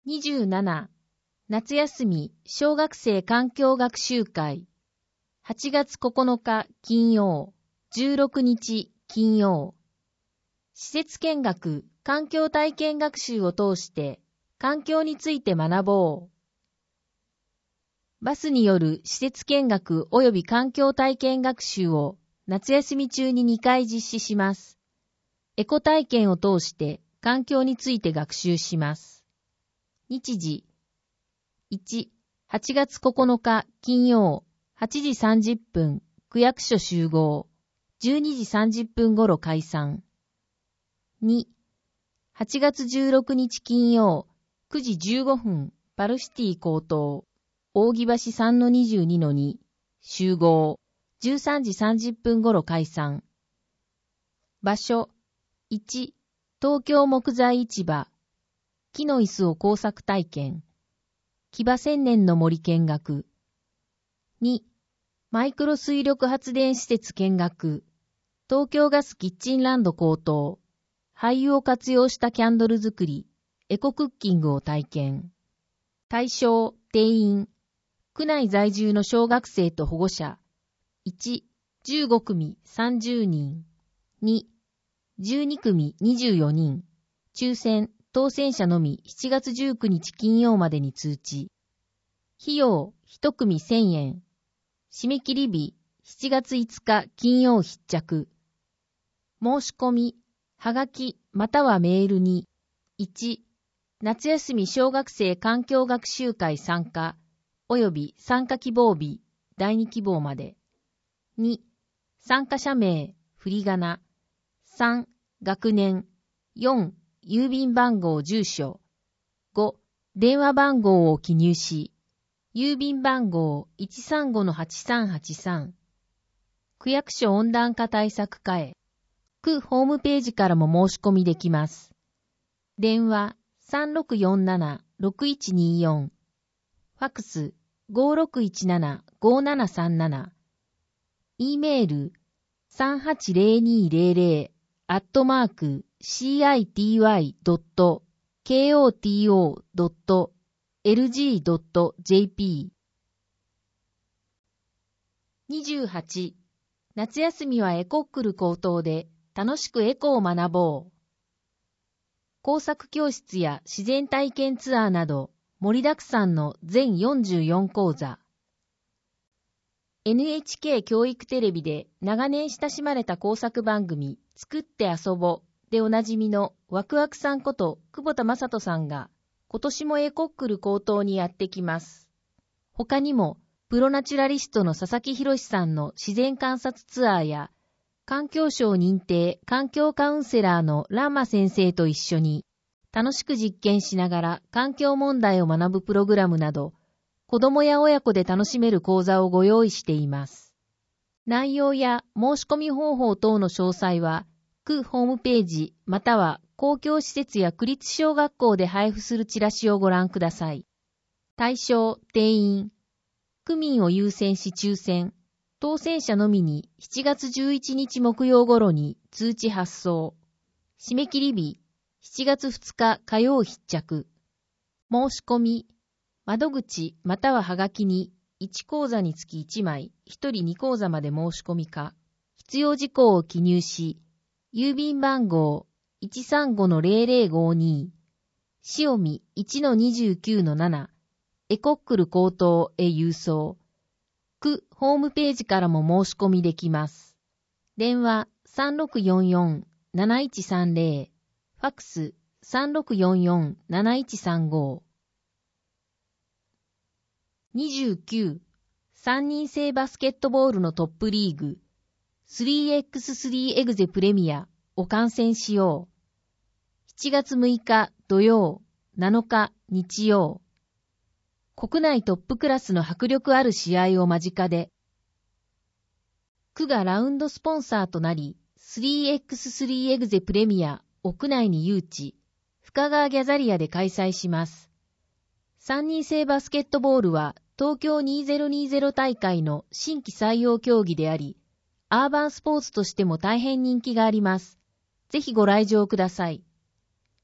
27、夏休み小学生環境学習会。8月9日金曜、16日金曜。施設見学、環境体験学習を通して環境について学ぼう。バスによる施設見学及び環境体験学習を夏休み中に2回実施します。エコ体験を通して環境について学習します。日時。1、8月9日金曜、8時30分、区役所集合。12時30分頃解散。2、8月16日金曜、9時15分、パルシティ高等。扇橋 3-22-2、集合。13時30分頃解散。場所。1、東京木材市場。木の椅子を工作体験。木場千年の森見学。2、マイクロ水力発電施設見学。東京ガスキッチンランド高等。廃油を活用したキャンドル作り、エコクッキングを体験。対象、定員。区内在住の小学生と保護者。1、15組30人。2、12組24人。抽選、当選者のみ7月19日金曜までに通知。費用、1組1000円。締め切り日、7月5日金曜必着。申し込み、はがきまたはメールに。1、夏休み小学生環境学習会参加、および参加希望日、第2希望まで。2、参加者名、振り仮名。3、学年。4、郵便番号住所。5、電話番号を記入し、郵便番号 135-8383。区役所温暖化対策課へ。区ホームページからも申し込みできます。電話 3647-6124。ファクス 5617-5737。E メール 380200-city.koto.lg.jp。 28、夏休みはエコックル高等で楽しくエコを学ぼう。工作教室や自然体験ツアーなど盛りだくさんの全44講座。NHK 教育テレビで長年親しまれた工作番組作って遊ぼでおなじみのワクワクさんこと久保田正人さんが今年もエコックル高等にやってきます。他にもプロナチュラリストの佐々木博さんの自然観察ツアーや環境省認定環境カウンセラーのランマ先生と一緒に楽しく実験しながら環境問題を学ぶプログラムなど子供や親子で楽しめる講座をご用意しています。内容や申し込み方法等の詳細は、区ホームページまたは公共施設や区立小学校で配布するチラシをご覧ください。対象、定員。区民を優先し抽選。当選者のみに7月11日木曜頃に通知発送。締め切り日、7月2日火曜必着。申し込み。窓口またははがきに1講座につき1枚、1人2講座まで申し込みか、必要事項を記入し、郵便番号 135-0052、塩見 1-29-7、エコックル高等へ郵送。区ホームページからも申し込みできます。電話 3644-7130、ファクス 3644-7135。29、3人制バスケットボールのトップリーグ 3x3 エグゼプレミアを観戦しよう。7月6日土曜、7日日曜。国内トップクラスの迫力ある試合を間近で。区がラウンドスポンサーとなり、3x3 エグゼプレミアを区内に誘致、深川ギャザリアで開催します。3人制バスケットボールは東京2020大会の新規採用競技であり、アーバンスポーツとしても大変人気があります。ぜひご来場ください。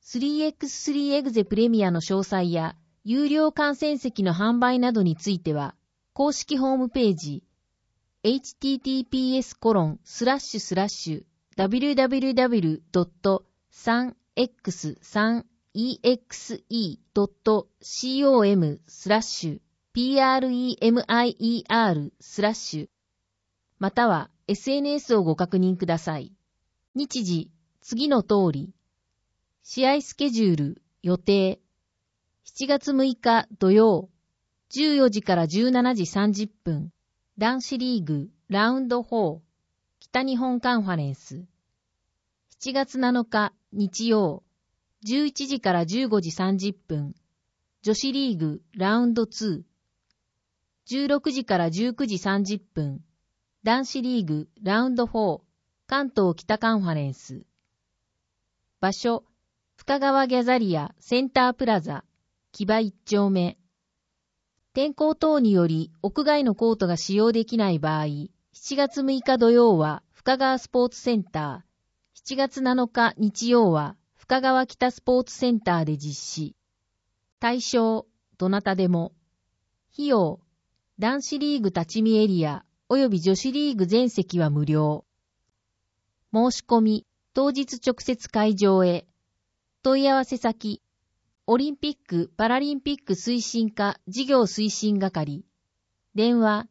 3x3 エグゼプレミアの詳細や有料観戦席の販売などについては、公式ホームページ、https://www.3x3exe.premier/または SNS をご確認ください。日時、次の通り。試合スケジュール、予定。7月6日土曜、14時から17時30分。男子リーグ、ラウンド4、北日本カンファレンス。7月7日日曜、11時から15時30分。女子リーグ、ラウンド2。16時から19時30分。男子リーグ、ラウンド4、関東北カンファレンス。場所、深川ギャザリアセンタープラザ、木場1丁目。天候等により屋外のコートが使用できない場合、7月6日土曜は深川スポーツセンター、7月7日日曜は深川北スポーツセンターで実施。対象、どなたでも。費用、男子リーグ立ち見エリア及び女子リーグ全席は無料。申し込み、当日直接会場へ。問い合わせ先、オリンピック・パラリンピック推進課事業推進係。電話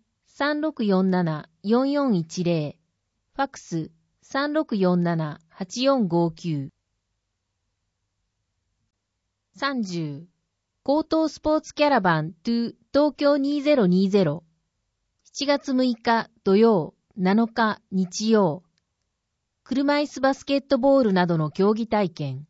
3647-4410。ファックス 3647-8459。30. 高等スポーツキャラバン2東京2020。7月6日土曜、7日日曜。車椅子バスケットボールなどの競技体験。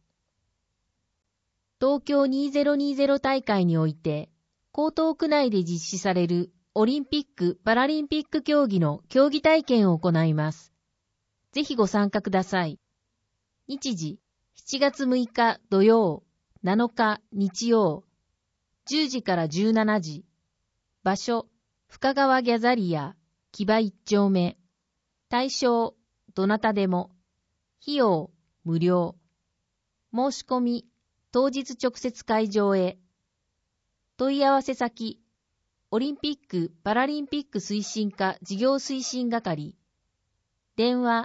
東京2020大会において、江東区内で実施されるオリンピック・パラリンピック競技の競技体験を行います。ぜひご参加ください。日時、7月6日土曜、7日日曜、10時から17時。場所、深川ギャザリア、木場1丁目。対象、どなたでも。費用、無料。申し込み、当日直接会場へ。問い合わせ先、オリンピック・パラリンピック推進課事業推進係。電話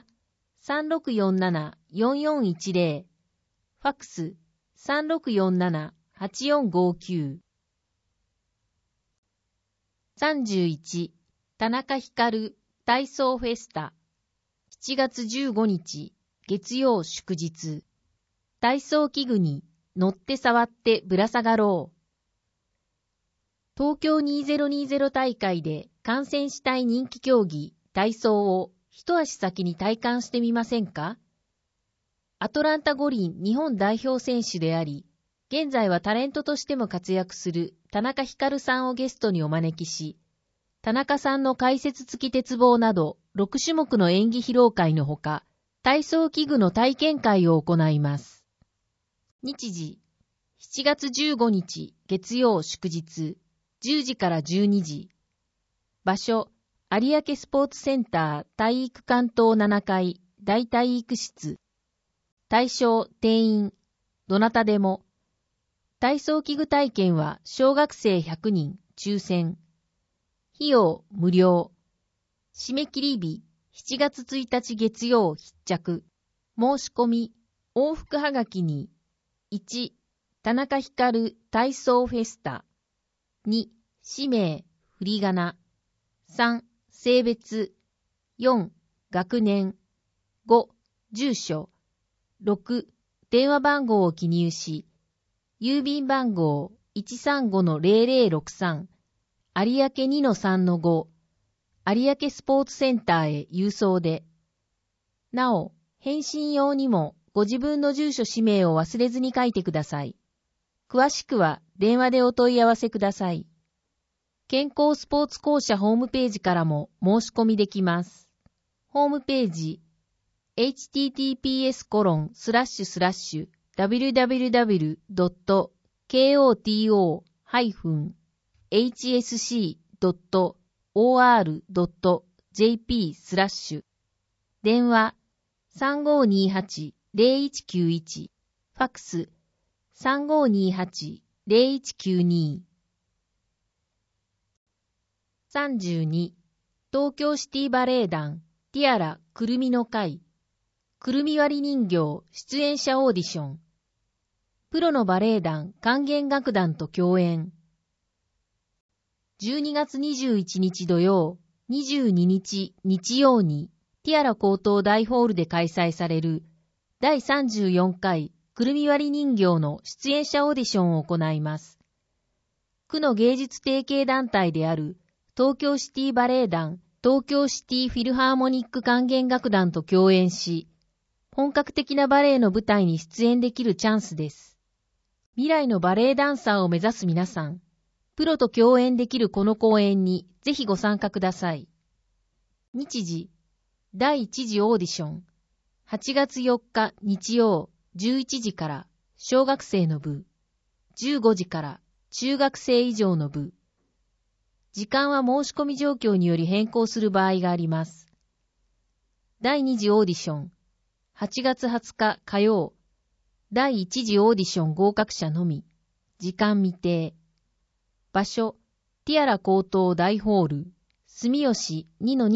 3647-4410。ファックス 3647-8459。31. 田中光体操フェスタ。7月15日月曜祝日。体操器具に乗って触ってぶら下がろう。東京2020大会で観戦したい人気競技、体操を一足先に体感してみませんか？アトランタ五輪日本代表選手であり、現在はタレントとしても活躍する田中光さんをゲストにお招きし、田中さんの解説付き鉄棒など6種目の演技披露会のほか、体操器具の体験会を行います。日時、7月15日月曜祝日、10時から12時。場所、有明スポーツセンター体育館棟7階大体育室。対象、定員、どなたでも。体操器具体験は小学生100人、抽選。費用、無料。締め切り日、7月1日月曜必着。申し込み、往復はがきに、1、田中光体操フェスタ。2、氏名、振り仮名。3、性別。4、学年。5、住所。6、電話番号を記入し、郵便番号 135-0063、有明 2-3-5、有明スポーツセンターへ郵送で。なお、返信用にもご自分の住所氏名を忘れずに書いてください。詳しくは電話でお問い合わせください。健康スポーツ公社ホームページからも申し込みできます。ホームページ、https://www.koto-hsc.or.jp/ 電話 3528-0191 ファックス 3528-0192。32、東京シティバレエ団、ティアラくるみの会、くるみ割り人形出演者オーディション。プロのバレエ団管弦楽団と共演。12月21日土曜、22日日曜にティアラ高等大ホールで開催される第34回くるみ割り人形の出演者オーディションを行います。区の芸術提携団体である東京シティバレエ団、東京シティフィルハーモニック管弦楽団と共演し、本格的なバレエの舞台に出演できるチャンスです。未来のバレエダンサーを目指す皆さん、プロと共演できるこの公演にぜひご参加ください。日時、第1次オーディション、8月4日日曜11時から小学生の部、15時から中学生以上の部。時間は申し込み状況により変更する場合があります。第2次オーディション、8月20日火曜、第1次オーディション合格者のみ、時間未定。場所、ティアラ高等大ホール、住吉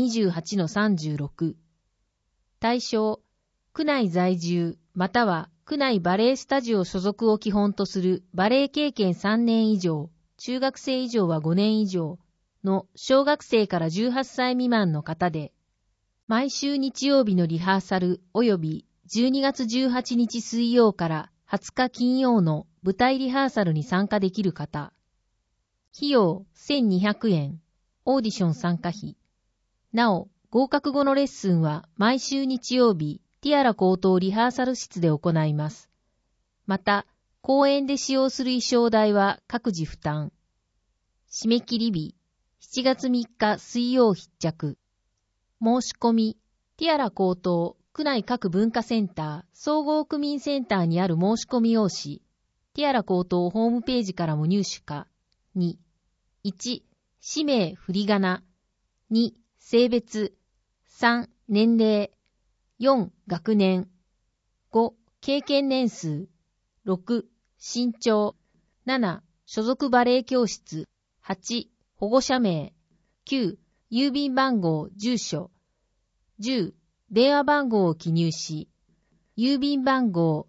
2-28-36。対象、区内在住、または区内バレエスタジオ所属を基本とするバレエ経験3年以上、中学生以上は5年以上の小学生から18歳未満の方で、毎週日曜日のリハーサル及び12月18日水曜から20日金曜の舞台リハーサルに参加できる方。費用1200円。オーディション参加費。なお、合格後のレッスンは毎週日曜日、ティアラ高等リハーサル室で行います。また、公演で使用する衣装代は各自負担。締め切り日、7月3日水曜必着。申し込み、ティアラ高等、区内各文化センター、総合区民センターにある申し込み用紙、ティアラ高等ホームページからも入手か。2、1、氏名振り仮名。2、性別。3、年齢。4、学年。5、経験年数。6、身長。7、所属バレエ教室。8、保護者名。9、郵便番号、住所。10、電話番号を記入し、郵便番号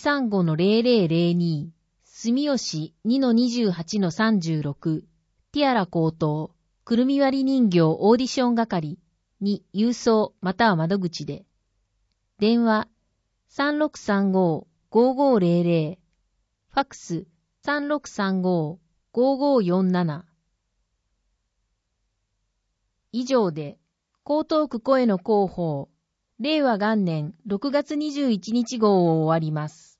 135-0002、住吉 2-28-36、ティアラ高等、くるみ割り人形オーディション係に郵送または窓口で。電話 3635-5500、ファックス 3635-5547。以上で、江東区声の広報、令和元年6月21日号を終わります。